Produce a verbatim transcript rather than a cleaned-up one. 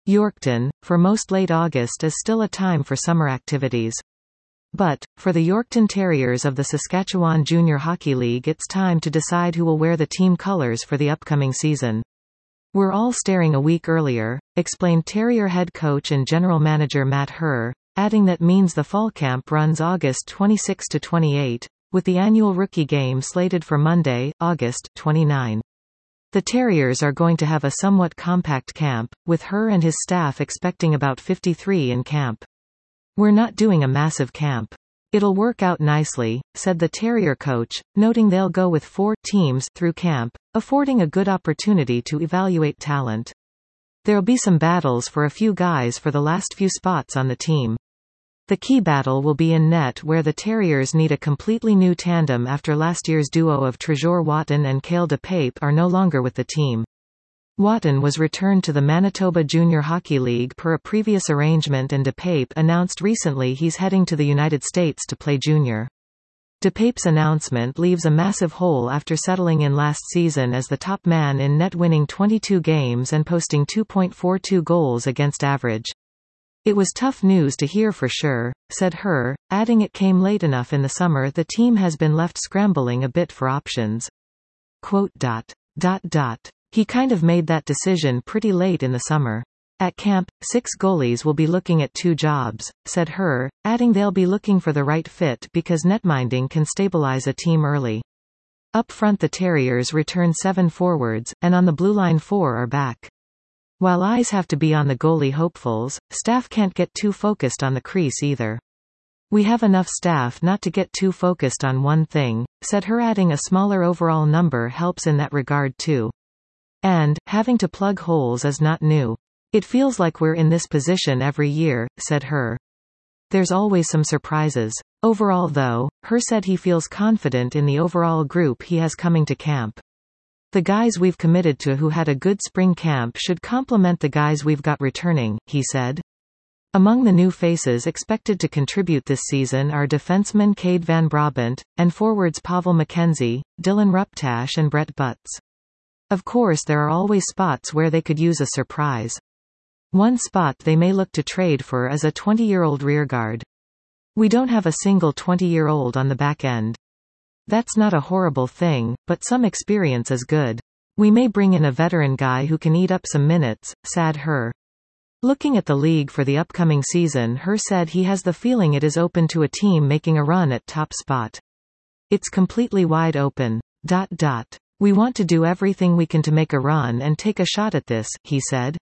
Yorkton, for most late August is still a time for summer activities. But, for the Yorkton Terriers of the Saskatchewan Junior Hockey League, it's time to decide who will wear the team colors for the upcoming season. We're all staring a week earlier, explained Terrier head coach and general manager Matt Herr, adding that means the fall camp runs August twenty-sixth to twenty-eighth, with the annual rookie game slated for Monday, August twenty-ninth. The Terriers are going to have a somewhat compact camp, with Herr and his staff expecting about fifty-three in camp. We're not doing a massive camp. It'll work out nicely, said the Terrier coach, noting they'll go with four teams through camp, affording a good opportunity to evaluate talent. There'll be some battles for a few guys for the last few spots on the team. The key battle will be in net, where the Terriers need a completely new tandem after last year's duo of Trezor Wotton and Cale DePape are no longer with the team. Wotton was returned to the Manitoba Junior Hockey League per a previous arrangement, and DePape announced recently he's heading to the United States to play junior. DePape's announcement leaves a massive hole after settling in last season as the top man in net, winning twenty-two games and posting two point four two goals against average. It was tough news to hear for sure, said Herr, adding it came late enough in the summer the team has been left scrambling a bit for options. Quote, dot, dot, dot. He kind of made that decision pretty late in the summer. At camp, six goalies will be looking at two jobs, said Herr, adding they'll be looking for the right fit because netminding can stabilize a team early. Up front the Terriers return seven forwards, and on the blue line four are back. While eyes have to be on the goalie hopefuls, staff can't get too focused on the crease either. We have enough staff not to get too focused on one thing, said Herr, adding a smaller overall number helps in that regard too. And, having to plug holes is not new. It feels like we're in this position every year, said Herr. There's always some surprises. Overall though, Herr said he feels confident in the overall group he has coming to camp. The guys we've committed to who had a good spring camp should complement the guys we've got returning, he said. Among the new faces expected to contribute this season are defenseman Cade Van Brabant, and forwards Pavel McKenzie, Dylan Ruptash and Brett Butts. Of course there are always spots where they could use a surprise. One spot they may look to trade for is a twenty-year-old rearguard. We don't have a single twenty-year-old on the back end. That's not a horrible thing, but some experience is good. We may bring in a veteran guy who can eat up some minutes, said Herr. Looking at the league for the upcoming season, Herr said he has the feeling it is open to a team making a run at top spot. It's completely wide open. Dot dot. We want to do everything we can to make a run and take a shot at this, he said.